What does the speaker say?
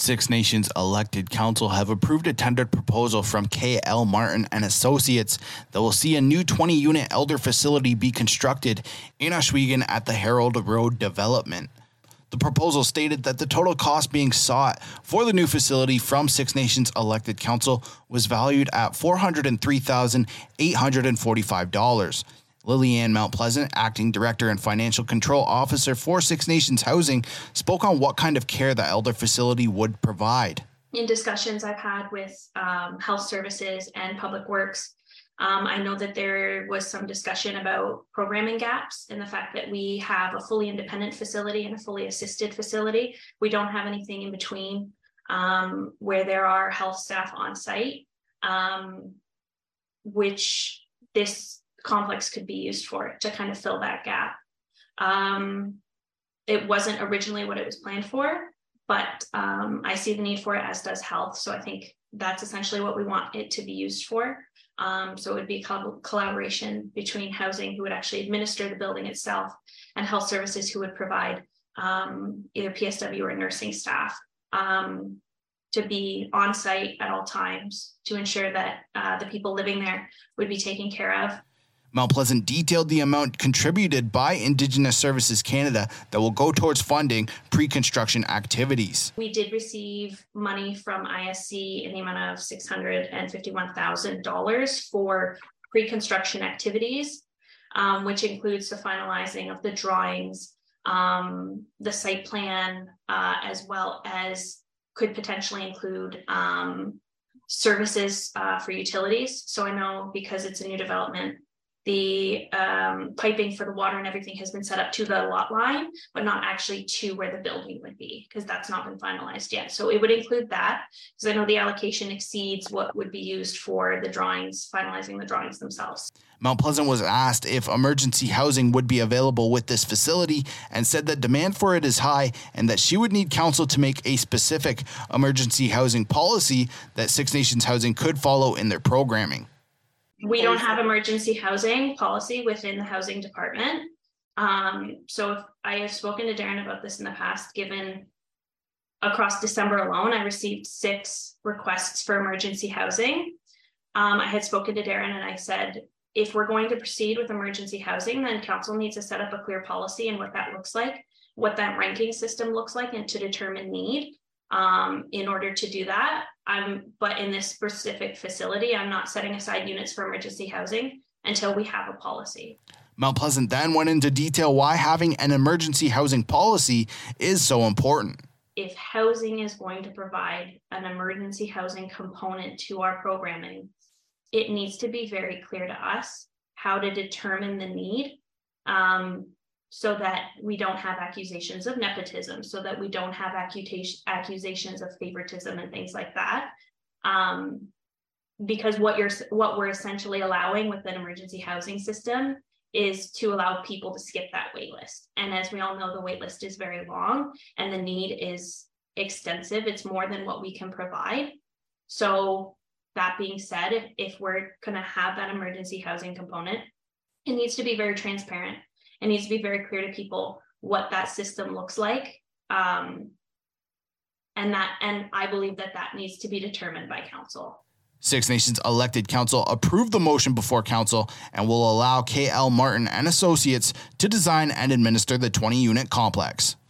Six Nations elected council have approved a tendered proposal from K.L. Martin and Associates that will see a new 20-unit elder facility be constructed in Ohsweken at the Harold Road development. The proposal stated that the total cost being sought for the new facility from Six Nations elected council was valued at $403,845. Lillian Mount Pleasant, Acting Director and Financial Control Officer for Six Nations Housing, spoke on what kind of care the elder facility would provide. In discussions I've had with health services and public works, I know that there was some discussion about programming gaps and the fact that we have a fully independent facility and a fully assisted facility. We don't have anything in between where there are health staff on site, which this complex could be used for to kind of fill that gap. It wasn't originally what it was planned for, but I see the need for it, as does health. So I think that's essentially what we want it to be used for. So it would be collaboration between housing, who would actually administer the building itself, and health services, who would provide either PSW or nursing staff to be on site at all times to ensure that the people living there would be taken care of. Mount Pleasant detailed the amount contributed by Indigenous Services Canada that will go towards funding pre-construction activities. We did receive money from ISC in the amount of $651,000 for pre-construction activities, which includes the finalizing of the drawings, the site plan, as well as could potentially include services for utilities. So I know, because it's a new development, the piping for the water and everything has been set up to the lot line, but not actually to where the building would be, because that's not been finalized yet. So it would include that, because I know the allocation exceeds what would be used for the drawings, finalizing the drawings themselves. Mount Pleasant was asked if emergency housing would be available with this facility, and said that demand for it is high and that she would need council to make a specific emergency housing policy that Six Nations Housing could follow in their programming. We don't have emergency housing policy within the housing department. So if I have spoken to Darren about this in the past, given across December alone, I received 6 requests for emergency housing. I had spoken to Darren and I said, if we're going to proceed with emergency housing, then council needs to set up a clear policy and what that looks like, what that ranking system looks like, and to determine need. In order to do that, but in this specific facility, I'm not setting aside units for emergency housing until we have a policy. Mount Pleasant then went into detail why having an emergency housing policy is so important. If housing is going to provide an emergency housing component to our programming, it needs to be very clear to us how to determine the need, so that we don't have accusations of nepotism, so that we don't have accusations of favoritism and things like that. Because what we're essentially allowing with an emergency housing system is to allow people to skip that wait list. And as we all know, the wait list is very long and the need is extensive. It's more than what we can provide. So that being said, if we're going to have that emergency housing component, it needs to be very transparent. It needs to be very clear to people what that system looks like. And I believe that needs to be determined by council. Six Nations elected council approved the motion before council and will allow K.L. Martin and Associates to design and administer the 20-unit complex.